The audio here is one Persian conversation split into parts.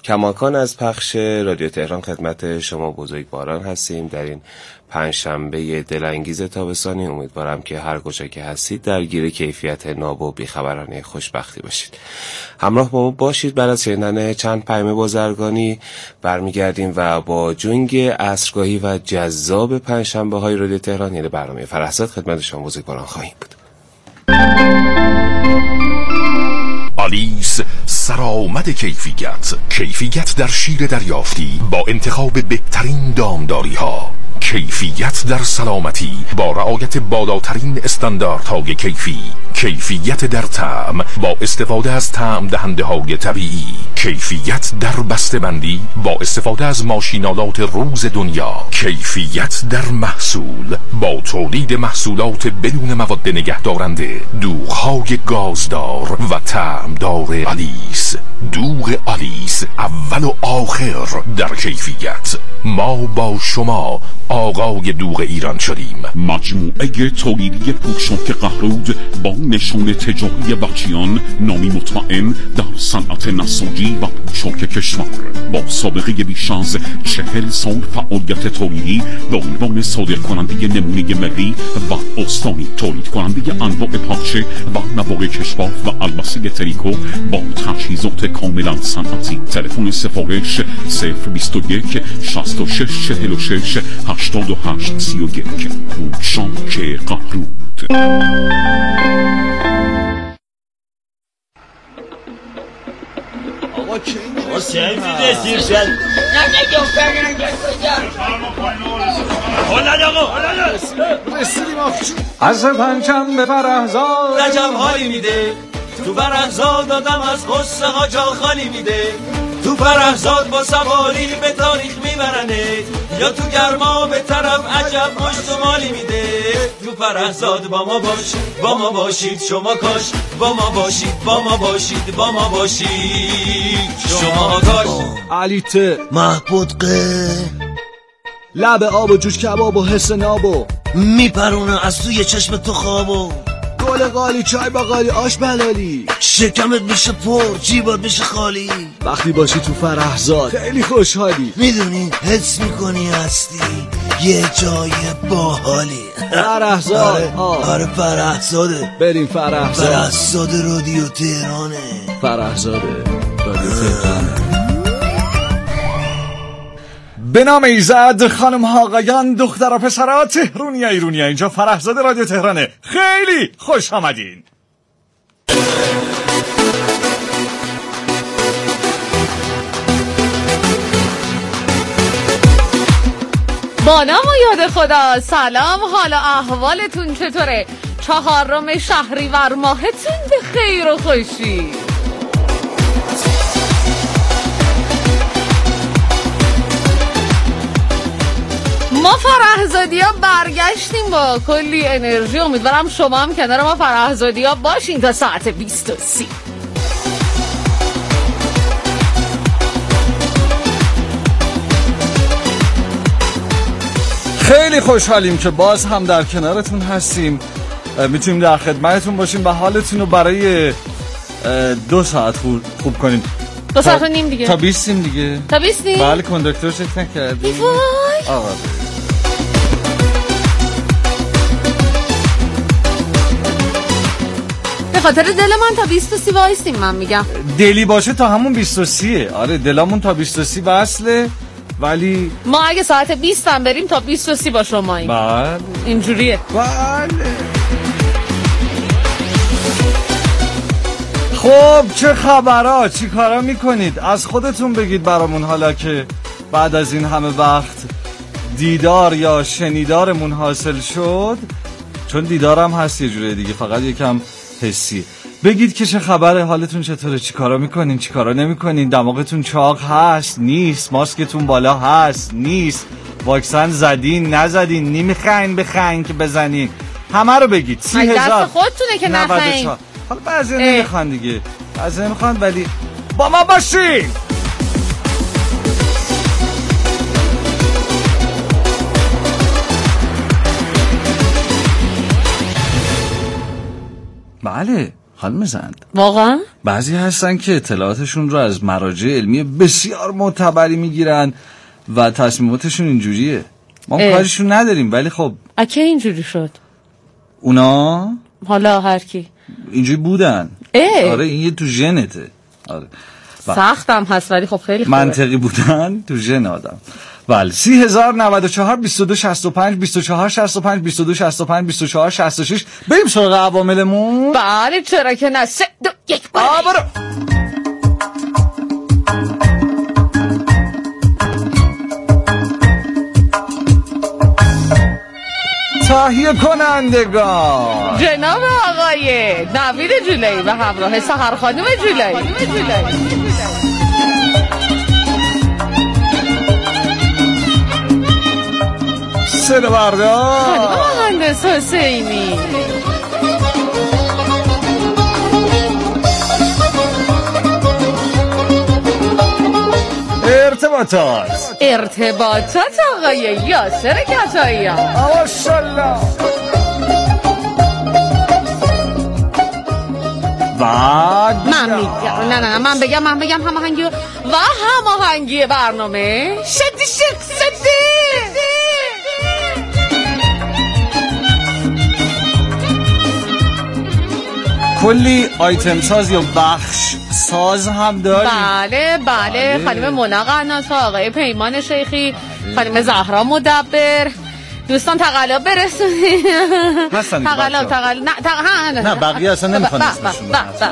کماکان از پخش رادیو تهران خدمت شما بزرگواران هستیم در این پنجشنبه دلانگیز تابستانی. امیدوارم که هر کجا که هستید درگیر کیفیت ناب و بیخبرانه خوشبختی باشید. همراه با ما باشید. بعد از شنیدن چند پیام بازرگانی برمیگردیم و با جنگ عصرگاهی و جذاب پنجشنبه های رادیو تهران یعنی برنامه فرحزاد خدمت شما بزرگواران خواهیم بود. آلیس سرآمد کیفیت در شیر دریافتی با انتخاب بهترین دامداری ها، کیفیت در سلامتی با رعایت بالاترین استانداردهای کیفیت در طعم با استفاده از طعم دهنده های طبیعی، کیفیت در بسته‌بندی با استفاده از ماشینالات روز دنیا، کیفیت در محصول با تولید محصولات بدون مواد نگهدارنده، دوغ‌های گازدار و طعمدار آلیس. دوغ آلیس اول و آخر در کیفیت. ما با شما آقای دوغ ایران شدیم. مجموعه تولیدی پوشاک قهرود با نشان تجاری بچیان نامی مطمئن در صنعت نساجی و پوشاک کشور با سابقه بیش از 40 سال فعالیت تولیدی به عنوان صادرکننده نمونه ملی و استانی، تولید کننده انواع پارچه و نوار کشباف و البسه تریکو با تجهیزات کاملا صنعتی. تلفن سفارش 021 66 46 88 31. پوشاک قهرود. آقا کی از پنجشنبه فرحزاد رجب حالی میده، تو فرحزاد آدم از غصه ها جا خالی میده. تو فرحزاد با سواری به تاریخ میبرنه، یا تو گرما به طرف عجب مشت و مالی میده. تو فرحزاد با ما باش، با ما باشید شما کاش، با ما باشید، با ما باشید، با ما باشید شما کاش. علیته محبودقه لب آب و جوش کباب و حس نابو میپرونه از توی چشم تو خوابو. گل قالی چای با قالی آش بلالی، شکمت میشه پر جیبات میشه خالی. وقتی باشی تو فرحزاد خیلی خوشحالی. میدونی حس میکنی هستی یه جای باحالی. فرحزاد. آره فرحزاده. بریم فرحزاد. فرحزاد رادیو تهرانه. فرحزاده رادیو تهرانه. به نام ایزد، خانم ها آقایان، دختر و پسرها، تهرونی ایرونی، اینجا فرحزاد رادیو تهرانه. خیلی خوش آمدین. با نام و یاد خدا. سلام، حال و احوالتون چطوره؟ 4 شهریور ماهتون به خیر و خوشی. ما فرحزادی ها برگشتیم با کلی انرژی. امیدوارم شما هم کنار ما فرحزادی ها باشین تا ساعت 20:30. خیلی خوشحالیم که باز هم در کنارتون هستیم. میتونیم در خدمتتون باشیم و حالتون رو برای 2 ساعت خوب کنیم. 2 ساعت و نیم دیگه. تا 20 دیگه. تا 20 بله کندکتر چک نکردی. آقا به خاطر دل من تا 20:30 وایسیم. من میگم دلی باشه تا همون 20:30. آره دلمون تا 20:30 وصله، ولی ما اگه ساعت 20 هم بریم تا 20:30 با شماییم. بله اینجوریه. بله. خب چه خبرها؟ چی کارا میکنید؟ از خودتون بگید برامون، حالا که بعد از این همه وقت دیدار یا شنیدارمون حاصل شد، چون دیدارم هست یه جوره دیگه، فقط یکم حسی. بگید که چه خبره، حالتون چطوره، چی کارا میکنین، چی کارا نمیکنین، دماغتون چاق هست نیست، ماسکتون بالا هست نیست، واکسن زدین نزدین، نمیخواین بخواین که بزنین، همه رو بگید. 30,000 دست خودتونه که نخواین. حالا بعضی نمیخوان دیگه، بعضی نمیخوان، ولی با ما باشین. بله خانم زند واقعا بعضی هستن که اطلاعاتشون رو از مراجع علمی بسیار معتبری میگیرن و تصمیماتشون اینجوریه. ما کارشون نداریم، ولی خب اگه اینجوری شد اونا حالا هر کی اینجوری بودن. آره این یه تو ژنته. آره سختم هست ولی خب خیلی خوبه. منطقی بودن تو ژن آدم. بله 30,094 22 65 24 65 22 65 24 66. بریم سراغ عواملمون. بله چرا که نه. 3 2 1 برو. تهیه کنندگان جناب آقای نوید جولایی و همراه سحر خانم جولایی. سر بردار مهندس حسینی. ارتباطات آقای یاسر کتاییان. ماشاءالله. من میگم نه من بگم هماهنگی و هماهنگی برنامه شدی کلی آیتم ساز یا بخش ساز هم داریم. بله خانم مونا قناتا، آقای پیمان شیخی، خانم زهرا مدبر. دوستان تقلا برسونید. تقلا نه بقیه اصلا نمیخوان اسمشون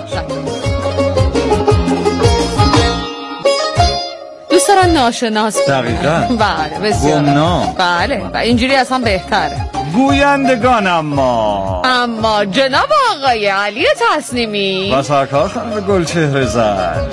دوست دارن ناشناس. دقیقاً. بله بسیار گمنام. بله و اینجوری اصلا بهتره. گویندگان اما جناب آقای علی تصنیمی و سرکار خانم گلچهره زند.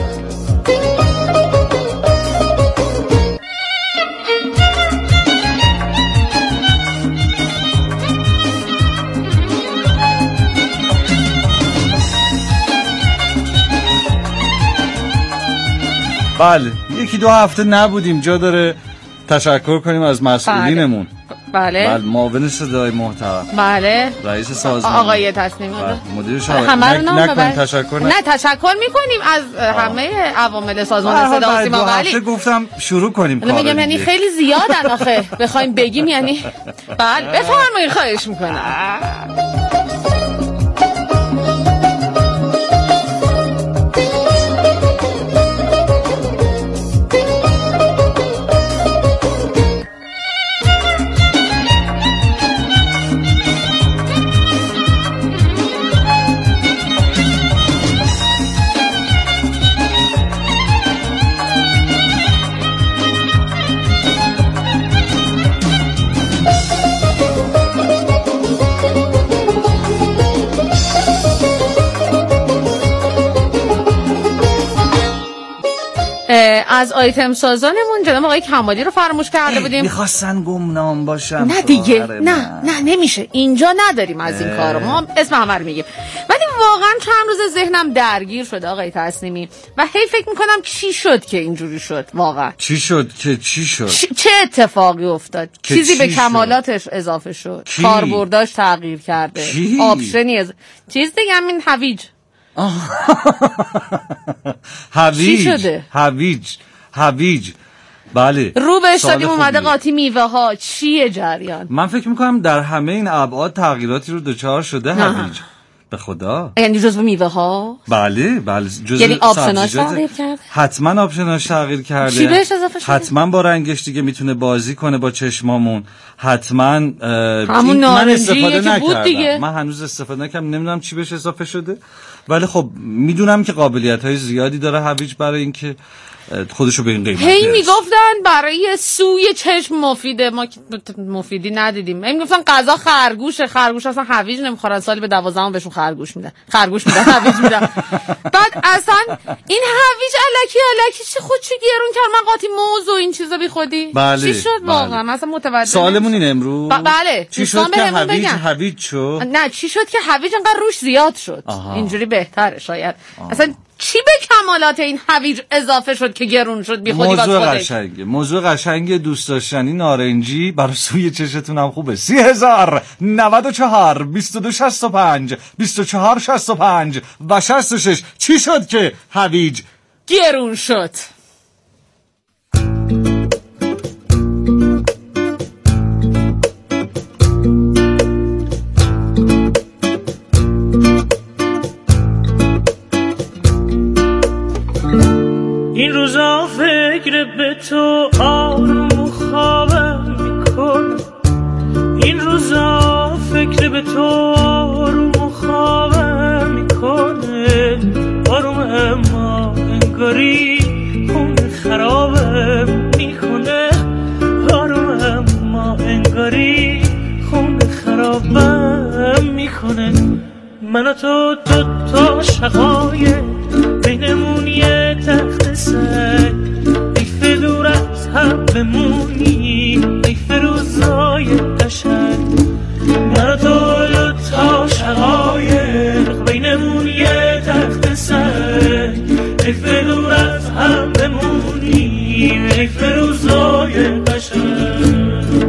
بله 1-2 هفته نبودیم، جا داره تشکر کنیم از مسئولینمون. بله معاون صدای محترم. بله رئیس سازمان آقای تصمیمی. مدیر شورای. نکن تشکر نه تشکر میکنیم از همه عوامل سازمان صدا و سیما. ولی گفتم شروع کنیم کارو. میگم یعنی خیلی زیادن آخه بخوایم بگیم یعنی. بله بفرمایید خواهش میکنم. از آیتم سازانمون جناب آقای کمالی رو فراموش کرده بودیم. میخواستن گمنام باشن. نه دیگه نه نمیشه، اینجا نداریم از این کارو. ما اسم همه رو میگیم، ولی واقعا چند روز ذهنم درگیر شده آقای تصنیمی و هی فکر میکنم چی شد که اینجوری شد. واقعا چی شد چه اتفاقی افتاد؟ چیزی به کمالاتش اضافه شد، کاربرداش تغییر کرده، آپشنی چیز دیگه همین هویج. هویج بله رو به اشتادیم اومده قاطی میوه ها. چیه جریان؟ من فکر میکنم در همه این ابعاد تغییراتی رو دچار شده هویج. به خدا یعنی جزو میوه ها؟ بله جزو یعنی آپشناش تغییر کرده؟ حتما آپشناش تغییر کرده. چی بهش اضافه شده؟ حتما با رنگش دیگه میتونه بازی کنه با چشمامون. حتما همون نارنجیه که بود دیگه. من هنوز استفاده نکردم، نمیدونم چی بهش اضافه شده، ولی خب میدونم که قابلیت‌های زیادی داره هویج برای اینکه خودشو به این قیمت هی میگفتن برای سوی چشم مفیده. ما مفیدی ندیدیم. هی میگفتن غذا خرگوش اصلا هویج نمیخورن. سالی به 12 بهشون خرگوش میدن هویج میدن. بعد اصلا این هویج الکی چی خود چی گرون کرد. من قاطی موز و این چیزا بی خودی. چی شد واقعا؟ مثلا متوجه سوالمون اینه امروز. بله چی شد که هویج شد؟ نه چی شد که هویج انقدر روش زیاد شد؟ اینجوری بهتره شاید. اصلا چی به کمالات این هویج اضافه شد که گرون شد بی خودی موضوع قشنگه دوست داشتنی نارنجی برای سوی چشتون هم خوبه. 30,094 2265 2465 و 66. چی شد که هویج گرون شد؟ این روزا فکر به تو آروم و خوابم میکنه، این روزا فکر به تو آروم و خوابم میکنه، آروم اما انگاری خون خرابم میکنه، آروم اما انگاری خون خرابم میکنه. من و تو دوتا شقایق بینمون یه تخت سر، حیف دور از هم بمونی، حیف روزای قشنگ. من و تو دوتا شقایق بینمون یه تخت سر، حیف دور از هم بمونی، حیف روزای قشنگ.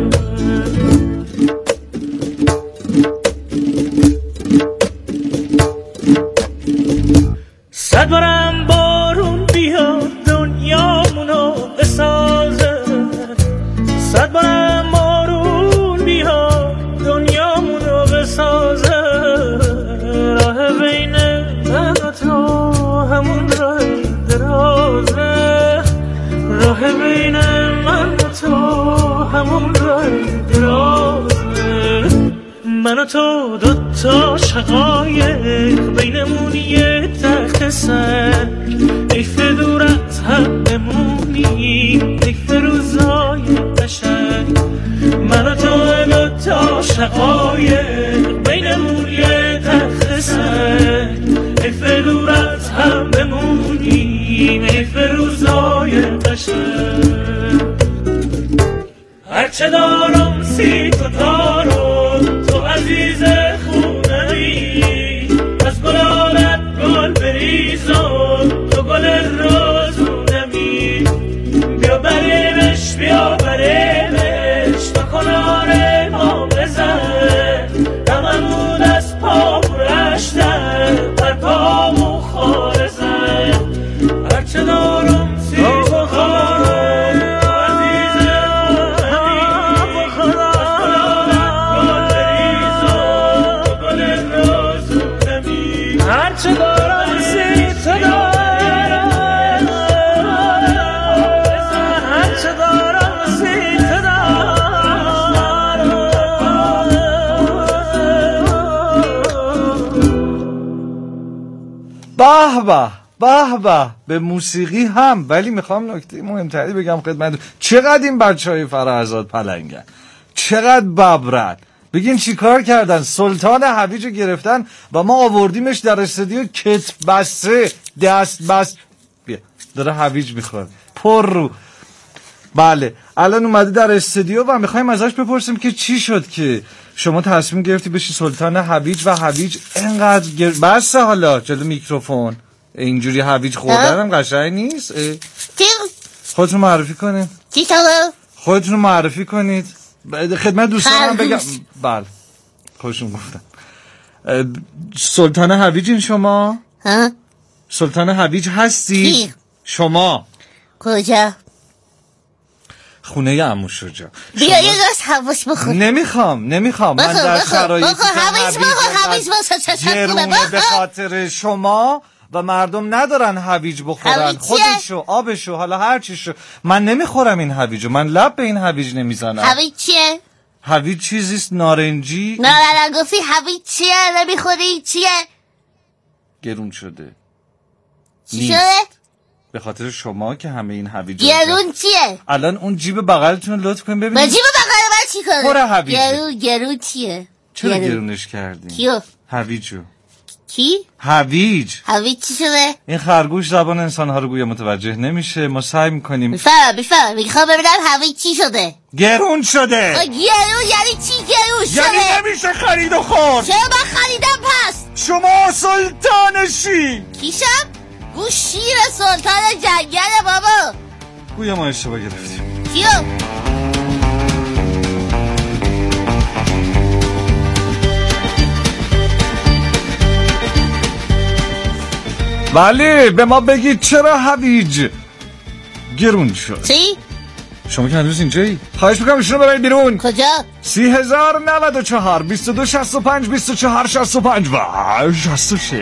صد بارم بارون بیاد دنیامونو بسازه، صد بارم بارون بیاد دنیامونو بسازه، راه بین من و تو همون راه درازه، راه بین من و تو همون راه درازه. من و تو دوتا شقایق بینمون یه تخت سر، حیف دور از هم بمونی، حیف روزای قشنگ. من و تو دوتا شقایق بینمون یه تخت سر، حیف دور از هم بمونی، حیف روزای قشنگ. هرچه دارم سی تو دارم، تو عزیز خونه‌ای، از گلانت گل بریزم، تو گل رازونمی. بیا بریمش بیا بریمش، تا کنار ما بزن، هممون از پا برشتن، بر پامو خاره زن. هرچه دارم سی تو دارم، هرچه دارم سی تو دارم، هرچه دارم سی تو دارم. به به به به، به موسیقی هم. ولی میخوام نکته مهمتری بگم خدمتتون. چقدر این بچهای فرهزاد پلنگن، چقدر ببرن. بگین چی کار کردن؟ سلطان هویج گرفتن و ما آوردیمش در استودیو کت بسته، دست بست. بیا داره هویج میخواد پر رو. بله الان اومده در استودیو و میخوایم ازش بپرسیم که چی شد که شما تصمیم گرفتی بشی سلطان هویج و هویج اینقدر بس. حالا جلو میکروفون اینجوری هویج خوردن هم قشنگ نیست. خودتون معرفی کنید. خودتون معرفی کنید خدمت دوستانم بگم. بله خوشون گفتم. سلطان هویجین شما؟ ها؟ سلطان هویج هستی؟ شما کجا؟ خونه عمو شجاع. بیا یه گاز حواس بخور. نمیخوام من در شرایطی که هویج گرونه به خاطر شما و مردم ندارن هویج بخورن، خودشو آبشو حالا هر چیشو. من نمیخورم این هویجو، من لب به این هویج نمیزنم. هویج چیه؟ هویج چیزیست نارنجی. نه گفتی هویج چیه؟ نمیخوری چیه؟ گرون شده. چی شده؟ به خاطر شما که همه این هویج. گرون چیه؟ الان اون جیب بغلتون لطف کنیم ببینید. با جیب بغل من چی کنه؟ پر هویج. گرون چیه؟ چرا گرونش کردین؟ کیو؟ هویجو. کی؟ هویج. هویج چی شده؟ این خرگوش زبان انسانها رو گویا متوجه نمیشه. ما سعی میکنیم بفهم میخوام ببینم هویج چی شده. گرون شده. گرون یعنی چی گرون شده؟ یعنی نمیشه خرید و خورد. چرا من خریدم پس؟ شما سلطانشی. کیشم؟ گو شیر سلطان جنگل بابا. گویا ما اشتباه گرفتیم. کیو؟ بله به ما بگید چرا هویج گرون شد؟ چی؟ شما که هنوز اینجایی؟ خواهش میکنم ایشونو ببرید بیرون. کجا؟ 30,094 22 65 24 65 و 66.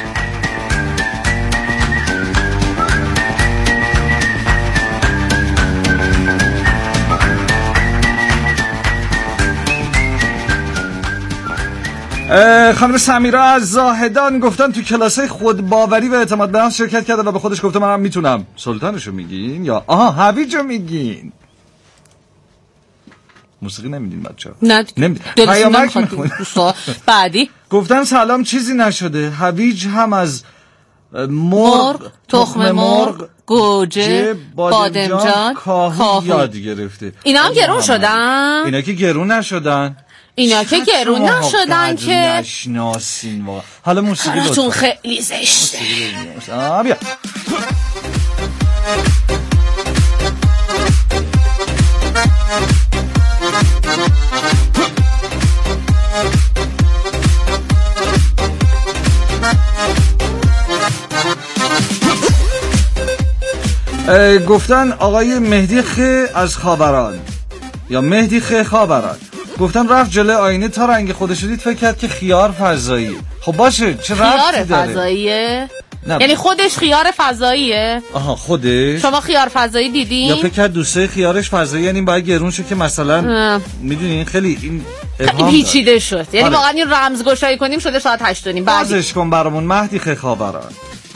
خانم سمیرا از زاهدان گفتن تو کلاسای خودباوری و اعتماد به نفس شرکت کرده و به خودش گفته منم میتونم. سلطانشو میگین یا هویجو میگین؟ موسیقی نمیدین بچه‌ها؟ نه پیامک میخونید. بعدی گفتن سلام چیزی نشده. هویج هم از مرغ، تخم مرغ، گوجه، بادمجان، کاهو یاد گرفته. اینا هم گرون شدن؟ اینا که گرون نشدن. اینا که گرون نشدن که نشناسین واقعا. حالا موسیقی کارتون خیلی زشته. بیا گفتن آقای مهدی خ از خاوران یا مهدی خ خاوران گفتن رفت جلوی آینه تا رنگ خودش دید فکر کرد که خیار فضاییه. خب باشه چه ربطی داره؟ خیار فضاییه؟ نه. یعنی خودش خیار فضاییه؟ آها خودش؟ شما خیار فضایی دیدین؟ یا فکر کرد دوسته خیارش فضایی یعنی باید گرون شد که مثلا میدونین خیلی این ابهام پیچیده شد. یعنی آره. واقعا این رمزگشایی کنیم شده ساعت 8:30. بازش کن برامون مهدی خ خاوران.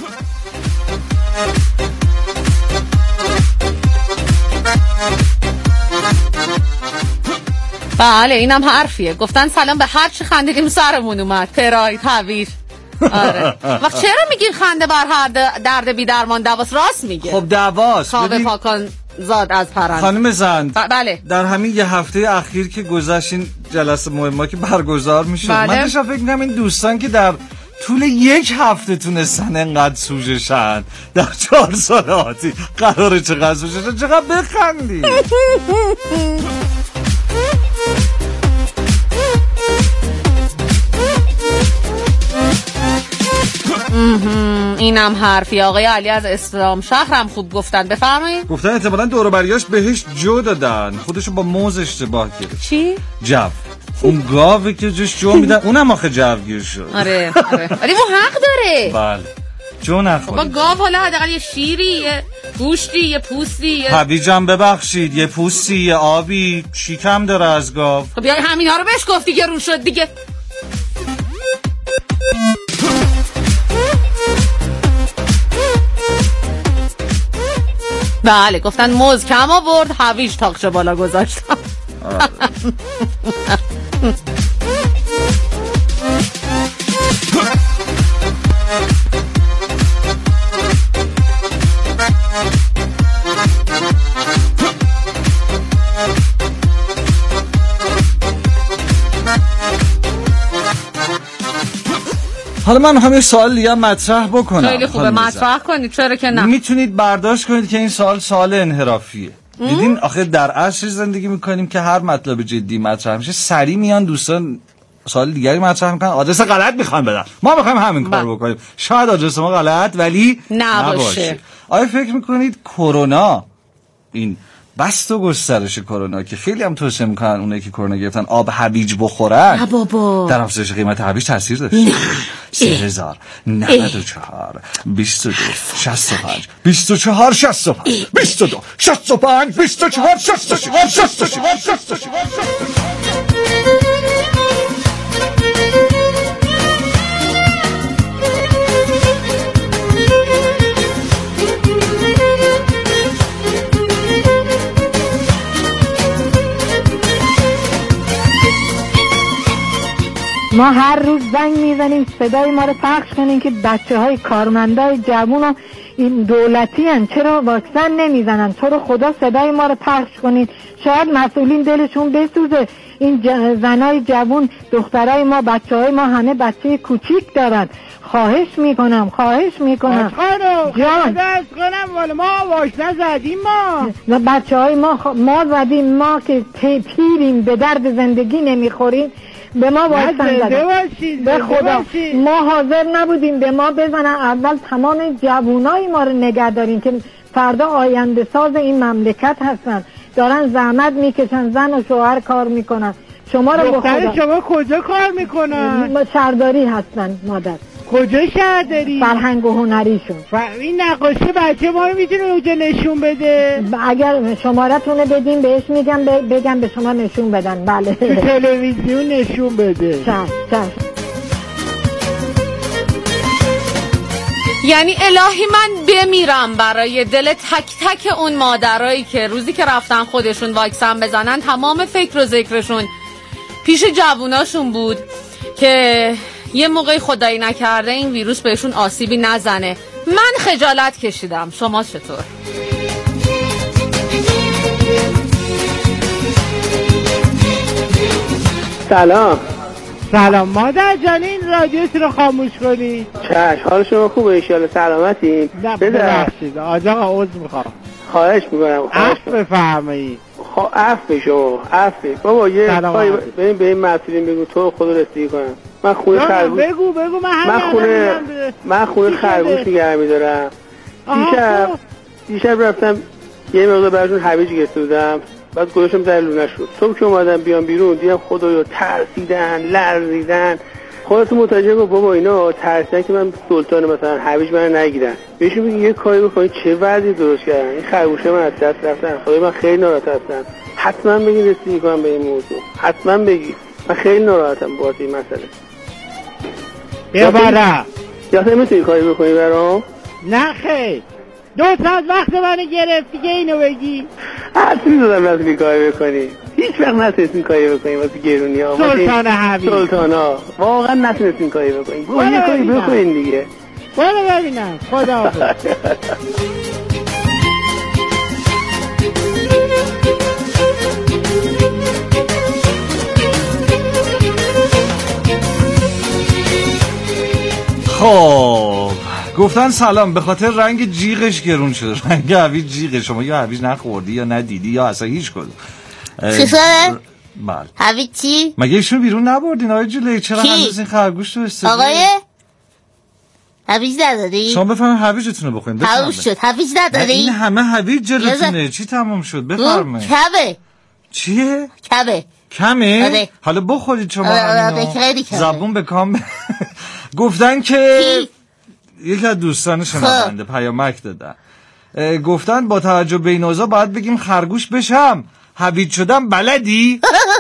بله اینم حرفیه. گفتن سلام به هر چی خندیدیم سرمون اومد. پراید هویج. آره. وقت چرا میگین خنده بر هر درد بی درمان دواست؟ راست میگه. خب دواست. خواب پاکان زاد از پرند. خانم زند بله در همین یه هفته اخیر که گذشتین جلسه مهمه که برگزار میشد بله. من داشتم فکر می‌کردم این دوستان که در طول یک هفته تونستن انقدر سوژه‌شن در 4 سال آتی قراره چقدر سوژه‌شن چقدر بخندی. اینم حرفی. آقای علی از اسلام شهرم خوب گفتن. بفرمایید. گفتن احتمالاً دور و بریاش بهش جو دادن خودشو با موز اشتباه کرد. چی؟ جو. اون گاوی که جوش جو میدن اونم آخه جوگیر شد. آره ولی اون حق داره. بله جو نخوره. با گاو حالا حداقل یه شیری، یه گوشتی، یه پوستی، هویجم ببخشید یه پوستی، یه آبی، چی کم داره از گاو؟ خب بیا همینا رو بهش گفتی گرون شد دیگه. بله گفتن موز کم آورد هویج تاقچه بالا گذاشتم. حالا من میخوام یه سوال دیگه مطرح بکنم. خیلی خوبه مطرح کنید چرا که نه. میتونید برداشت کنید که این سوال انحرافیه. دیدین آخه در عصر زندگی میکنیم که هر مطلب جدی مطرح میشه سری میان دوستان سوال دیگری مطرح میکنن آدرس غلط میخوان بدن. ما میخوایم همین کارو بکنیم. شاید آدرس ما غلط ولی نباشه. آیا فکر میکنید کرونا این بست و گسترش کرونا که خیلی هم توصیه میکنن اونایی که کرونا گرفتن آب هویج بخورن بابا در افزایش قیمت هویج تاثیر داشت؟ 3000 94 22 65 24 65 22 65 24 65 ما هر روز زنگ میزنیم صدای ما رو پخش کنیم که بچه‌های کارمندای جوون این دولتی هن چرا واکسن نمیزنن؟ تو رو خدا صدای ما رو پخش کنید، شاید مسئولین دلشون بسوزه. این زنای جوون، دخترای ما، بچه‌های ما همه بچه کوچیک دارن. خواهش میکنم جان کنم والا ما واکسن زدیم ما و بچه‌های ما زدیم، ما که پیریم به درد زندگی نمیخوریم به ما واکسن زدن. به خدا ما حاضر نبودیم به ما بزنن. اول تمام جوونای ما رو نگه دارین که فردا آینده ساز این مملکت هستن، دارن زحمت میکشن، زن و شوهر کار میکنن. شما رو به خدا شما کجا کار میکنن؟ شهرداری هستن مادر. کجا شهرداری؟ فرهنگ و هنریشون. این نقاشی بچه ما رو میتونه اونجا نشون بده؟ اگر شمارتونه بدیم بهش میگم بگم به شما نشون بدن. بله تو تلویزیون نشون بده. چشم. یعنی الهی من بمیرم برای دل تک تک اون مادرایی که روزی که رفتن خودشون واکسن بزنن تمام فکر و ذکرشون پیش جووناشون بود که یه موقعی خدایی نکرده این ویروس بهشون آسیبی نزنه. من خجالت کشیدم. شما چطور؟ سلام مادر جان، این رادیوت رو خاموش کنی. چشم. حال شما خوبه ایشالا؟ سلامتی؟ ببخشید آقا عذر میخوام. خواهش میکنم. عفو بفرمایید. عفو شما عفو. بابا یه کاری بریم به این مسئولین بگو تو خدا رسیدگی کنم. من خونه خرگوش بگو من خونه خرگوش نگه میدارم. دیشب رفتم یه مقدار براشون هویج گرفته بودم، بعد گذاشتم در لونه شد. صبح که اومدم بیام بیرون دیدم خدایا ترسیدن، لرزیدن. خودتون متوجه کن بابا اینا ترسیدن که من سلطان مثلا هویج من نگیرن. بهشون میگی یه کاری بکنید چه وضعی درست کردن. این خرگوشه من از دست رفتن. خدای من خیلی ناراحت هستم. حتما بگید رسیدگی کنم به این موضوع. حتما بگید. من خیلی ناراحتم با این مسئله. یا میتونی کاری بکنی برام؟ نه خیر. 2 ساعت وقت منو گرفتی که اینو بگی. حتمی دادم نتونی کاری بکنی. هیچ وقت نتونستین کاری بکنی واسه گرونی ها. سلطان حبیب سلطان ها واقعا نتونستین کاری بکنی. یه کاری بکنین دیگه. برو ببینم. خدا حافظ. خب گفتن سلام به خاطر رنگ جیغش گرون شده. رنگ هویج جیغه. شما یا هویج نخوردی یا ندیدی یا اصلا هیچ کدوم. چطوره؟ بله. هویج چی؟ مگه ایشون بیرون نبردین آقای جولی؟ چرا هنوز این خرگوش تو استودیو؟ آقای هویج نداری؟ شما بفرمایید هویجتون رو بخورین. تموم شد. هویج نداری؟ این همه هویج جلوتونه. چی تموم شد؟ بفرمایید. کبه. چیه؟ کمه؟ آره. حالا بخورید شما همینو. زبون به کام. گفتن که یکی از دوستان شنونده پیامک دادن، گفتن با توجه به این اوضاع باید بگیم خرگوش بشم. هویج شدم بلدی؟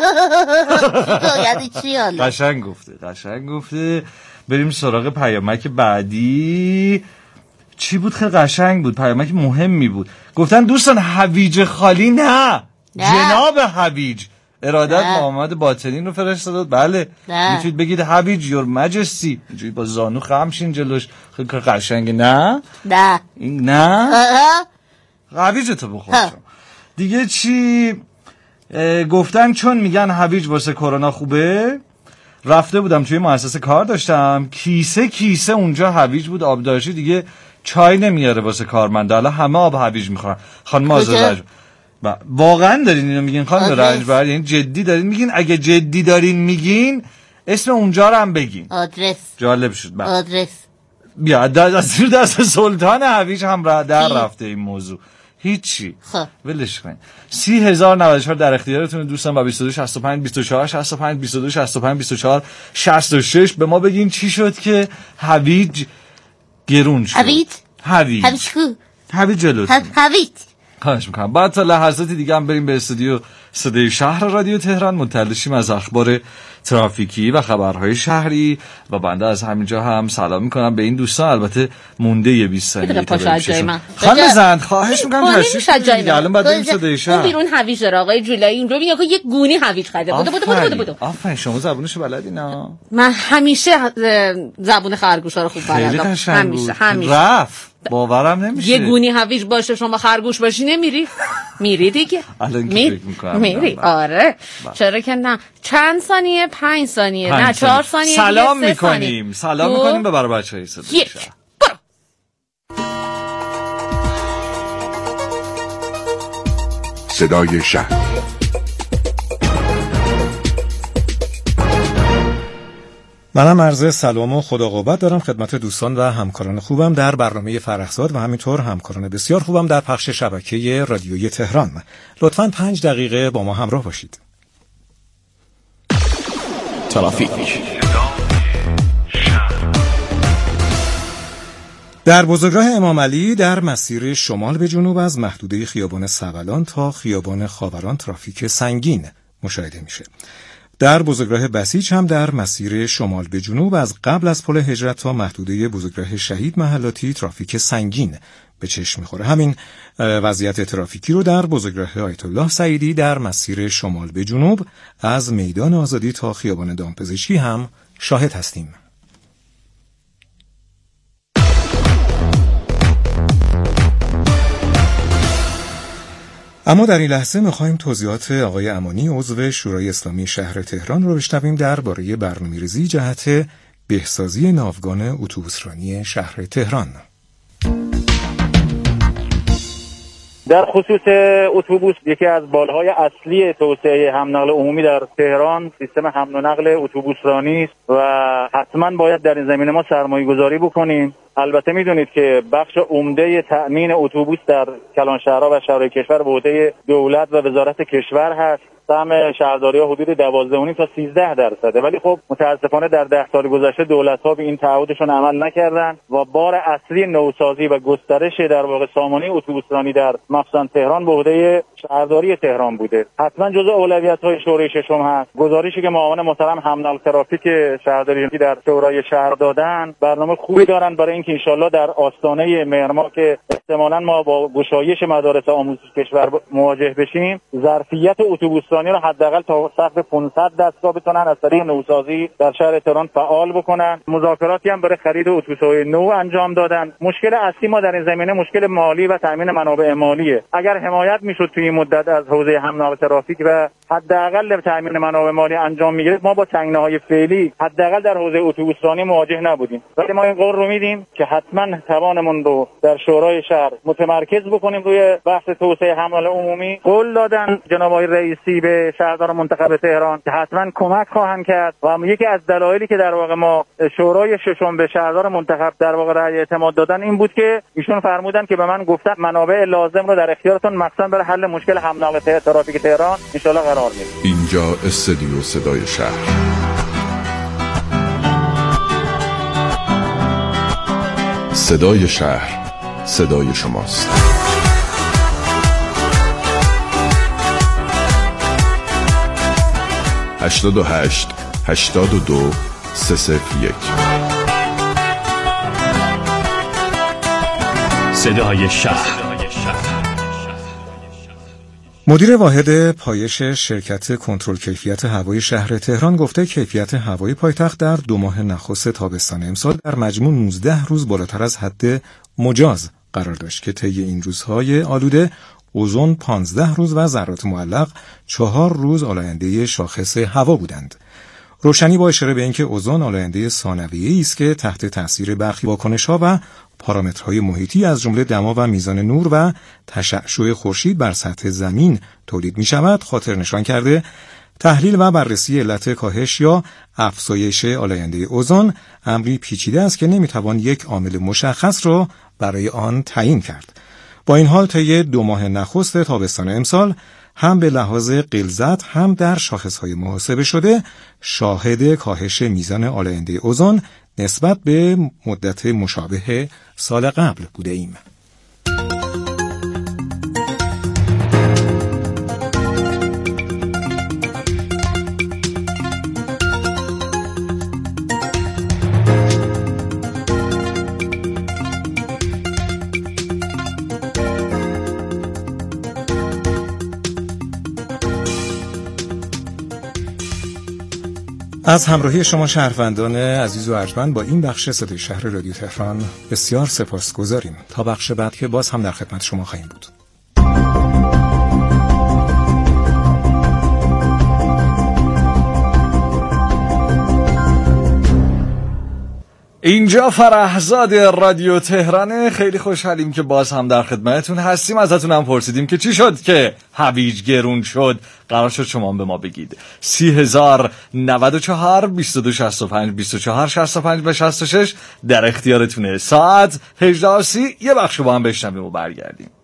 یعنی چی حالا؟ قشنگ گفته. بریم سراغ پیامک بعدی. چی بود؟ خیلی قشنگ بود، پیامک مهمی بود. گفتن دوستان هویج خالی نه. جناب هویج. ارادت محمد باطنین رو فرستاد. بله میتونید بگید هویج یور مجستی، اینجوری با زانو خمشین جلوش. خیلی قشنگه. نه این نه هویجتو بخور. دیگه چی گفتن؟ چون میگن هویج واسه کرونا خوبه، رفته بودم توی مؤسسه کار داشتم، کیسه اونجا هویج بود، آب داشتی دیگه چای نمیاره واسه کارمنده، حالا همه آب هویج میخورن. خانم آزاده واقعا دارین اینو میگین خانم رنجبر؟ یعنی جدی دارین میگین؟ اگه جدی دارین میگین اسم اونجا رو هم بگین. آدرس جالب شد. آدرس بیا از دست سلطان هویج هم در رفته این موضوع. هیچی ولش کن. 30,094 در اختیارتون دوستان و 22 65 24 65 22 65 24 66. به ما بگین چی شد که هویج گرون شد. هویج جلوتون. هویج خواهش میکنم. بعد تا لحظاتی دیگه هم بریم به استودیو صدای شهر رادیو تهران متعلقیم از اخبار ترافیکی و خبرهای شهری و بنده از همینجا هم سلام میکنم به این دوستان. البته مونده 20 ثانیه تا بریم. خانم زند خواهش میکنم تشریف بیارید. الان بعد بریم صدای شهر. اون بیرون هویج داره آقای جولایی، اینجا میگه یک گونی هویج خریده. بودو. آفرین شما زبونشو بلدی نه؟ من همیشه زبون خرگوشا رو خوب بلدم. همیشه. رفت باورم نمیشه. یه گونی هویج باشه شما خرگوش باشی نمیری؟ میری دیگه. میری. آره. چرا که نه. چند ثانیه؟ 5 ثانیه. نه 4 ثانیه. سلام میکنیم. سلام میکنیم به برای بچه‌های صدای شهر. صدای شهر. منم عرض سلام و خدا قوت دارم خدمت دوستان و همکاران خوبم در برنامه فرخزاد و همینطور همکاران بسیار خوبم در پخش شبکه رادیویی تهران. لطفاً 5 دقیقه با ما همراه باشید. ترافیک. در بزرگراه امام علی در مسیر شمال به جنوب از محدوده خیابان سبلان تا خیابان خاوران ترافیک سنگین مشاهده میشه. در بزرگراه بسیج هم در مسیر شمال به جنوب از قبل از پل هجرت تا محدوده بزرگراه شهید محلاتی ترافیک سنگین به چشم میخوره. همین وضعیت ترافیکی رو در بزرگراه آیت الله سعیدی در مسیر شمال به جنوب از میدان آزادی تا خیابان دامپزشکی هم شاهد هستیم. اما در این لحظه می‌خوایم توضیحات آقای امانی عضو شورای اسلامی شهر تهران رو بشنویم درباره برنامه‌ریزی جهت بهسازی ناوگان اتوبوسرانی شهر تهران. در خصوص اتوبوس یکی از بالهای اصلی توسعه حمل و نقل عمومی در تهران سیستم حمل و نقل اتوبوسرانی است و حتما باید در این زمینه ما سرمایه‌گذاری بکنیم. البته میدونید که بخش عمده تأمین اتوبوس در کلانشهرها و شهرهای کشور به عهده دولت و وزارت کشور هست. سهم شهرداری‌ها حدود 12.5 تا 13%، ولی خب متاسفانه در 10 سال گذشته دولت‌ها به این تعهدشون عمل نکردن و بار اصلی نوسازی و گسترش در واقع سامانه اتوبوسرانی در مخصوصا تهران به عهده شهرداری تهران بوده. حتما جزء اولویت‌های شورای ششم هست. گزارشی که معاون محترم حمل ترافیک شهرداری در شورای شهر دادن برنامه خوبی دارن برای اینکه ان شاءالله در آستانه مهرماه که احتمالاً ما با گشایش مدارس آموزش کشور مواجه بشیم، ظرفیت اتوبوسرانی رو حداقل تا سقف 500 دستگاه بتونن از طریق نوسازی در شهر تهران فعال بکنن. مذاکراتی هم برای خرید اتوبوس‌های نو انجام دادن. مشکل اصلی ما در این زمینه مشکل مالی و تامین منابع مالیه. اگر حمایت میشد توی این مدت از حوزه حمل و نقل ترافیک و حداقل تامین منابع مالی انجام میگیره، ما با تنگناهای فعلی حداقل در حوزه اتوبوسرانی مواجه نبودیم. ولی ما این قول رو میدیم که حتما توانمون رو در شورای شهر متمرکز بکنیم روی بحث توسعه حمل و نقل عمومی. قول دادن جناب آقای رئیسی به شهردار منتخب تهران که حتما کمک خواهند کرد و یکی از دلایلی که در واقع ما شورای ششم به شهردار منتخب در واقع رأی اعتماد دادن این بود که ایشون فرمودن که به من گفتن منابع لازم رو در اختیارتون مخصوصا برای حل مشکل حمل و نقل ترافیک تهران ان شاء الله قرار میدیم. اینجا استودیو صدای شهر. صدای شهر، صدای شماست. 88 82 301 صدای شهر. مدیر واحد پایش شرکت کنترل کیفیت هوای شهر تهران گفته کیفیت هوای پایتخت در 2 ماه نخست تابستان امسال در مجموع 19 روز بالاتر از حد مجاز قرار داشت که طی این روزهای آلوده اوزون 15 روز و ذرات معلق 4 روز آلاینده شاخص هوا بودند. روشنی با اشاره به اینکه اوزون آلاینده ثانویه‌ای است که تحت تاثیر برخی واکنش‌ها و پارامترهای محیطی از جمله دما و میزان نور و تشعشع خورشید بر سطح زمین تولید می‌شود، خاطر نشان کرده تحلیل و بررسی علت کاهش یا افزایش آلاینده اوزون امری پیچیده است که نمی‌توان یک عامل مشخص را برای آن تعیین کرد. با این حال طی 2 ماه نخست تابستان امسال هم به لحاظ غلظت هم در شاخص‌های محاسبه شده شاهد کاهش میزان آلاینده اوزون نسبت به مدت مشابه سال قبل بوده ایم. از همراهی شما شهروندان عزیز و ارجمند با این بخش صدای شهر رادیو تهران بسیار سپاسگزاریم. تا بخش بعد که باز هم در خدمت شما خواهیم بود. اینجا فرهزاد رادیو تهرانه. خیلی خوشحالیم که باز هم در خدمتتون هستیم. ازتون هم پرسیدیم که چی شد که هویج گرون شد. قرار شد شما به ما بگید. 30,094 2265 24 65 و 66 در اختیارتونه. ساعت 18:30 یه بخش با هم بشنویم و برگردیم.